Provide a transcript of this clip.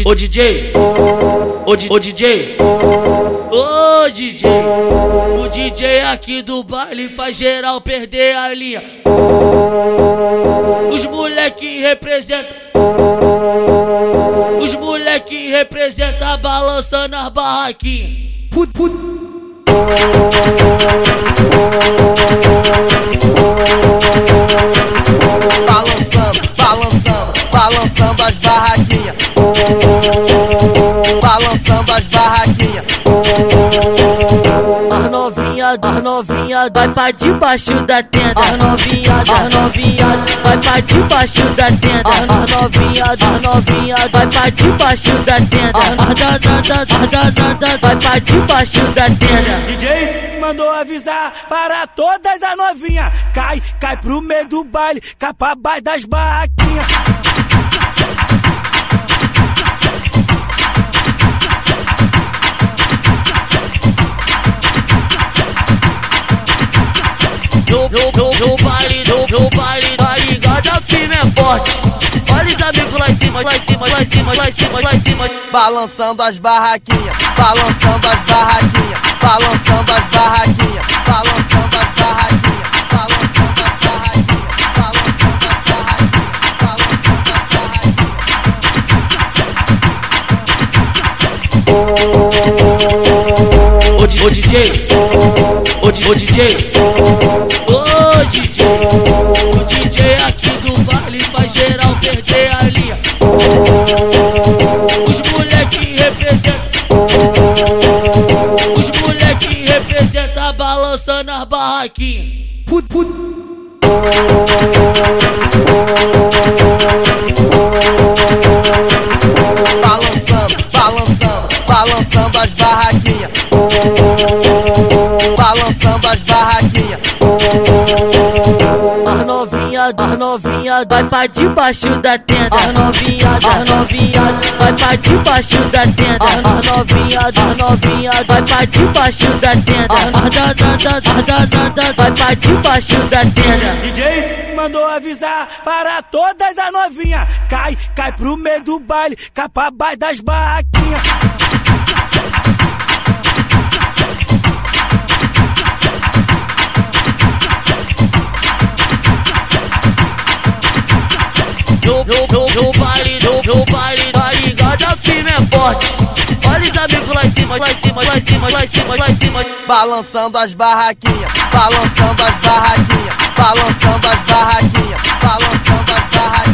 DJ, o DJ aqui do baile faz geral perder a linha. Os moleque representa balançando as barraquinhas. Balançando as barraquinhas. Balançando as barraquinhas. As novinha vai pra debaixo da tenda. As novinha vai pra debaixo da tenda. As novinha vai pra debaixo da tenda. Vai pra debaixo da tenda. DJ mandou avisar para todas as novinhas. Cai pro meio do baile, cai pra baixo das barraquinhas. No baile, tá ligado, a firme é forte. Olha os amigos lá em cima. Balançando as barraquinhas, balançando as barraquinhas, balançando as barraquinhas, balançando as barraquinhas, balançando as barraquinhas, balançando as barraquinhas. O DJ aqui do baile faz geral perder a linha. Os moleque representa balançando as barraquinhas. Balançando as barraquinhas. Balançando as barraquinhas. As novinha vai pra debaixo da tenda. As novinha vai pra debaixo da tenda. As novinha vai pra debaixo da tenda. Vai pra debaixo da tenda. DJ mandou avisar para todas as novinhas. Cai pro meio do baile, cai pra baixo das barraquinhas. No baile, tá ligado, a firme é forte. Olha os amigos lá em cima. Balançando as barraquinhas, balançando as barraquinhas, balançando as barraquinhas, balançando as barraquinhas.